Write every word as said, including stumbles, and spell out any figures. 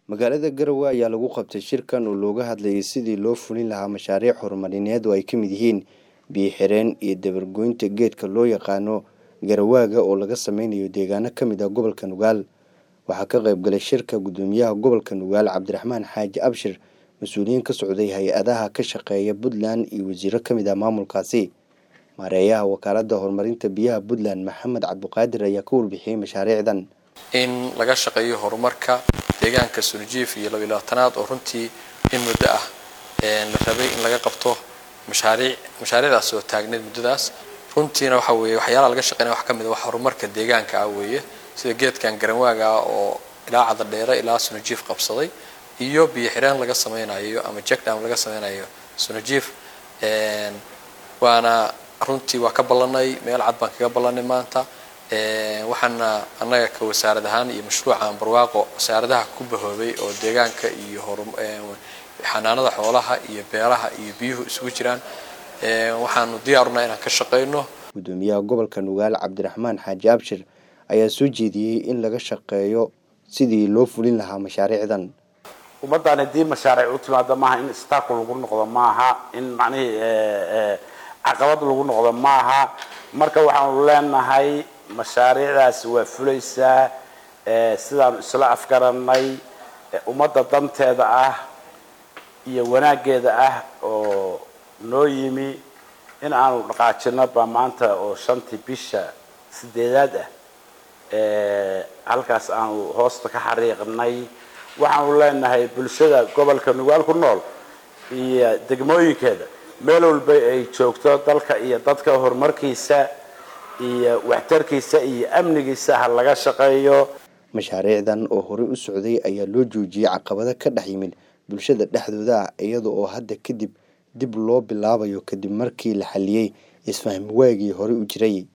magaalada Garowe ayaa lagu qabtay shirkan oo looga hadlayay sidii loo fulin lahaa mashaariic horumarineed oo ay ka mid yihiin biyo xireen iyo dabargoynta geedka loo yaqaano garawaaga oo laga sameynayo deegaano ka mid ah gobolka Nugaal. waxaa ka qayb galay shirka gudoomiyaha gobolka Nugaal Cabdiraxmaan Xaaji Abshir, mas'uuliyiin ka socday hay'adaha ka shaqeeya Puntland iyo wasiiro ka mid ah maamulkaasi. maareeyaha wakaaladda horumarinta biyaha Puntland Maxamed Cabduqaadir ayaa ka warbixiyay mashaariicdan in laga shaqeeyo horumarka deegaanka Suljiif iyo laba iyo labaatanaad oo runtii in muddo ah ee la rabay in laga qabto mashaariic mashaariicdaas oo taagneed muddadaas. runtiina waxa weeye waxyaalaha laga shaqeeyo wax ka mid ah horumarka deegaanka ah weeye, sida geedkan garawaaga oo ilaa cad dheer ilaa Suljiif qabsaday iyo biyo xireen laga sameynayo ama check dam laga sameynayo Suljiif. een waana runtii waa ka ballanay meel cad baan kaga ballanay maanta. ee waxaana anaga ka wasaarad ahaan iyo mashruucan barwaaqo wasaaradaha ku bahoobay oo deegaanka iyo xanaanada xoolaha iyo beeraha iyo biyuhu isugu jiraan. ee waxaanu diyaarnaa inaan ka shaqeyno. gudoomiyaha gobolka Nugaal Cabdiraxmaan Xaaji Abshir ayaa soo jeediyay in laga shaqeeyo sidii loo fulin lahaa mashaariicdan. ummaddan hadii mashaariic u timaado maaha in istaaqo lagu noqdo maaha in macnaheedu ee caqabad lagu noqdo maaha. marka waxaan leenahay mashaariicdaas waa fulaysaa ee sidaan isla afgaranay ummadda danteeda ah iyo wanaageeda ah oo noo yimi in aanu dhaqaajino ba maanta oo shantii bisha sideedaad ah ee halkaas aanu hoosta ka xariiqnay. waxaan leenahay bulshada gobolka Nugaal ku nool iyo degmooyinkeeda meel walba ay joogto dalka iyo dadka horumarkiisa iyo waxtarkiisa iyo amnigiisa ha laga shaqeeyo. mashaariicdan oo hore u socday ayaa loo joojiyay caqabado ka dhex yimid bulshada dhexdooda iyadoo oo hadda kadib dib loo bilaabayo kadib markii la xaliyay isfaham waagii hore u jiray.